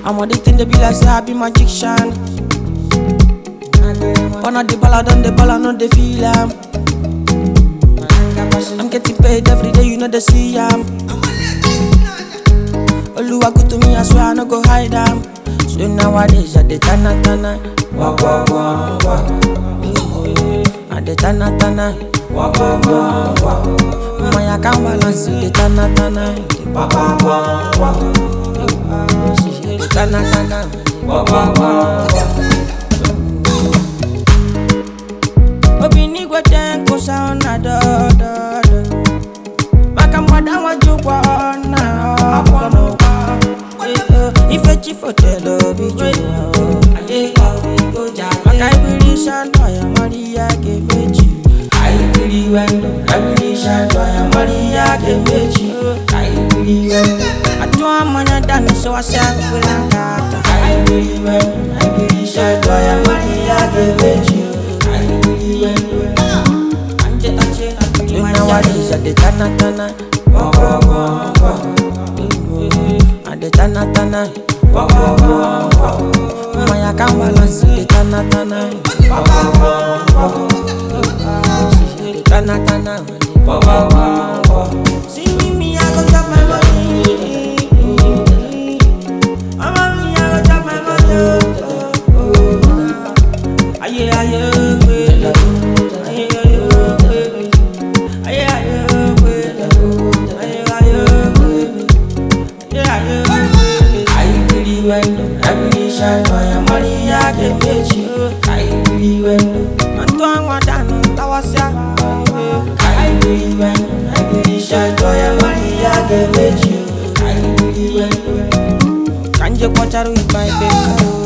I'm on the thing they be like say I be magician. One of the ball I done the ball I know they feel I'm getting paid every day, you know they see Oluwa good to me, I swear I no go hide So nowadays I dey tana tana, wah wah wah wah. I dey tana tana, wah wah wah wah. My account balance dey tana tana, wah wah wah wah. Dey tana tana, wah wah wah wah. Obini go ten ko sound na do do do. Makamwada wajukwa na akono. Ife chifotelo bijuwa. Ade kawi go jama. Makai birishan toya Maria kemechi. Ai biri wendo. Birishan toya Maria kemechi. Ai biri wendo. Atwa mana dani so asya kulangata. Ai biri wendo. Ai birishan toya Maria kemechi. Ai biri wendo. Anje tache na kujiwa. Nowadays I dey tana tana. Wah wah wah wah. The tana tana, wah wah wah wah. My account balance the tana tana, wah wah wah wah. The tana tana, wah wah wah wah. See me, I go chop my money. Mama, me, I go chop my money. Aye aye, aye aye, aye aye. Toya Maria kemechi. Kai biri wendo. Antwa dano tawasya. Kai biri wendo. Kai biri Toya Maria kemechi. Kai biri wendo. Kanje kwa charu ipai pe.